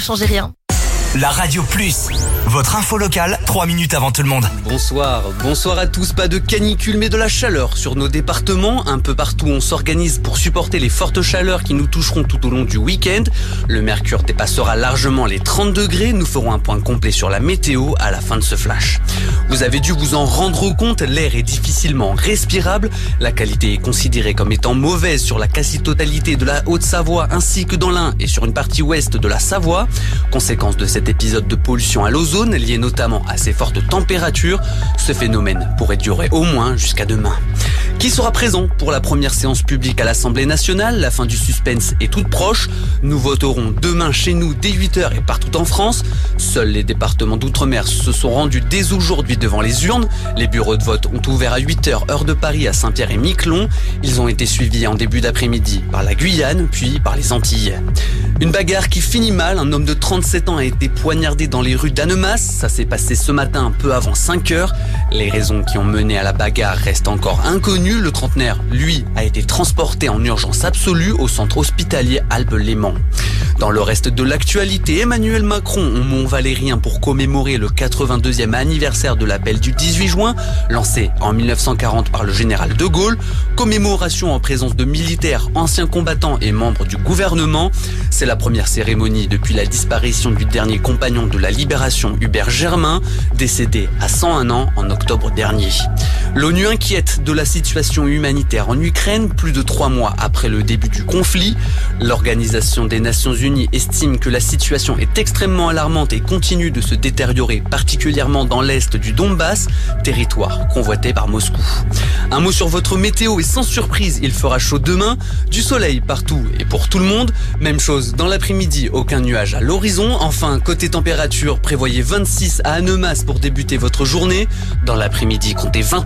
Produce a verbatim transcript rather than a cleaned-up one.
changez rien. La Radio Plus, votre info locale, trois minutes avant tout le monde. Bonsoir, bonsoir à tous. Pas de canicule mais de la chaleur sur nos départements. Un peu partout on s'organise pour supporter les fortes chaleurs qui nous toucheront tout au long du week-end. Le mercure dépassera largement les trente degrés. Nous ferons un point complet sur la météo à la fin de ce flash. Vous avez dû vous en rendre compte, l'air est difficilement respirable. La qualité est considérée comme étant mauvaise sur la quasi-totalité de la Haute-Savoie ainsi que dans l'Ain et sur une partie ouest de la Savoie. Conséquence de cet épisode de pollution à l'ozone, lié notamment à ces fortes températures, ce phénomène pourrait durer au moins jusqu'à demain. Qui sera présent pour la première séance publique à l'Assemblée nationale? La fin du suspense est toute proche. Nous voterons demain chez nous dès huit heures et partout en France. Seuls les départements d'outre-mer se sont rendus dès aujourd'hui devant les urnes. Les bureaux de vote ont ouvert à huit heures heure de Paris à Saint-Pierre et Miquelon. Ils ont été suivis en début d'après-midi par la Guyane, puis par les Antilles. Une bagarre qui finit mal. Un homme de trente-sept ans a été poignardé dans les rues d'Annemasse. Ça s'est passé ce matin un peu avant cinq heures. Les raisons qui ont mené à la bagarre restent encore inconnues. Le trentenaire, lui, a été transporté en urgence absolue au centre hospitalier Alpes-Léman. Dans le reste de l'actualité, Emmanuel Macron au Mont-Valérien pour commémorer le quatre-vingt-deuxième anniversaire de l'appel du dix-huit juin, lancé en mille neuf cent quarante par le général de Gaulle. Commémoration en présence de militaires, anciens combattants et membres du gouvernement. C'est la première cérémonie depuis la disparition du dernier compagnon de la libération, Hubert Germain, décédé à cent un ans en octobre dernier. L'ONU inquiète de la situation humanitaire en Ukraine, plus de trois mois après le début du conflit. L'Organisation des Nations Unies estime que la situation est extrêmement alarmante et continue de se détériorer, particulièrement dans l'est du Donbass, territoire convoité par Moscou. Un mot sur votre météo et sans surprise, il fera chaud demain, du soleil partout et pour tout le monde. Même chose dans l'après-midi, aucun nuage à l'horizon. Enfin, côté température, prévoyez vingt-six à Annemasse pour débuter votre journée. Dans l'après-midi, comptez vingt